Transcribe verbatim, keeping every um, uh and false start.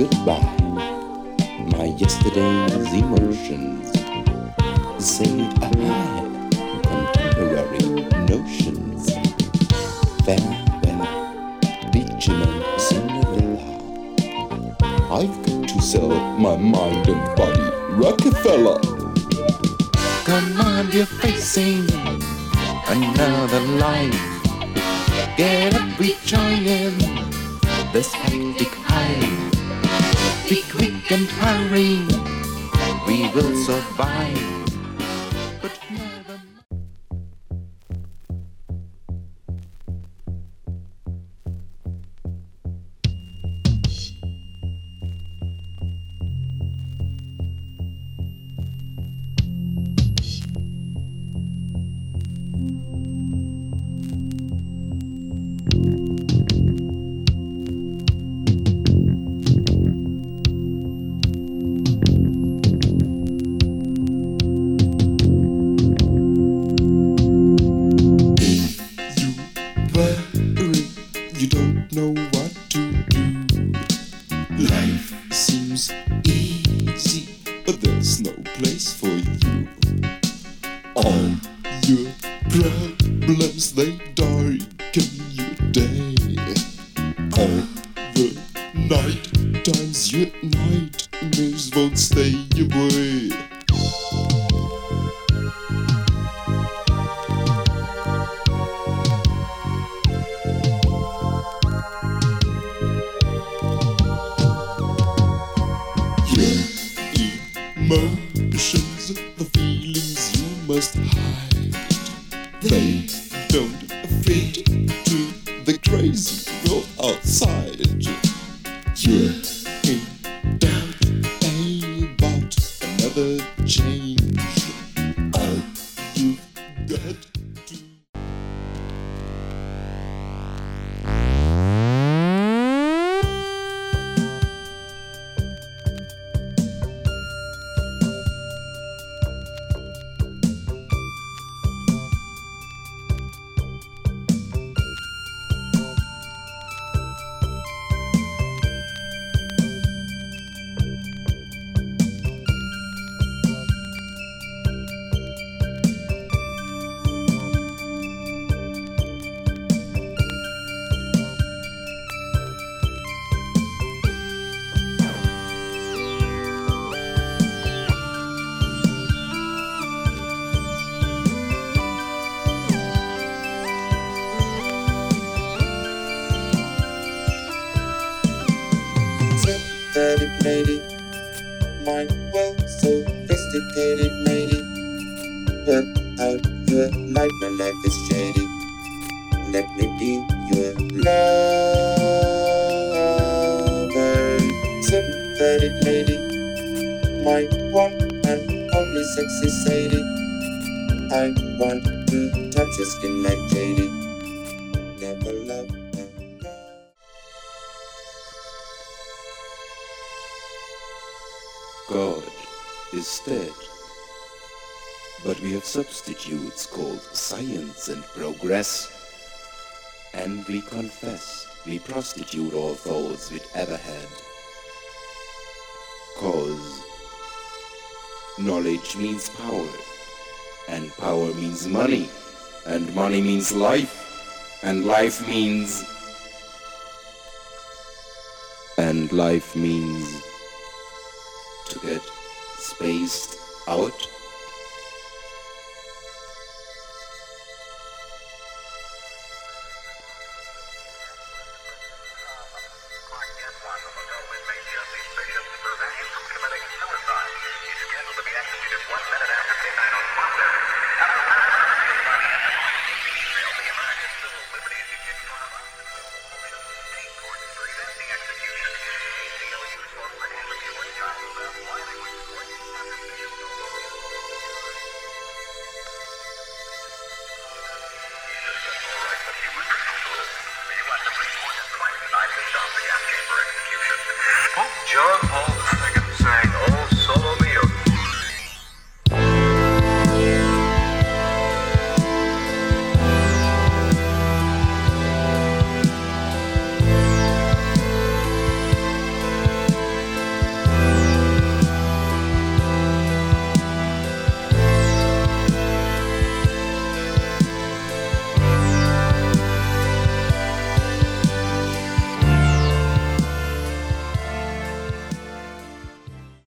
goodbye. My yesterday's emotions say I contemporary notions. Farewell, bitumen Cinderella. I've got to sell my mind and body, Rockefeller. Come on, you're facing another life. Get up, rejoin this hectic hive. Be quick and hurry, we will survive. But never You don't know what to do. Life seems easy, but there's no place for you. All your problems, they darken your day. All the night times, your nightmares won't stay away. Emotions, the feelings you must hide. They don't fit to the crazy world outside. You're in doubt about another change. All you've got to synthetic lady, mind well sophisticated lady. Put out your light, my life is shady. Let me be your lover. Synthetic lady, my one and only sexy Sadie. I want to touch your skin like J D. Never love. God is dead, but we have substitutes called science and progress, and we confess we prostitute all thoughts we'd ever had. Cause knowledge means power, and power means money, and money means life, and life means and life means to get spaced out. Clark Kent one, the hotel with Bay J P spaceship to prevent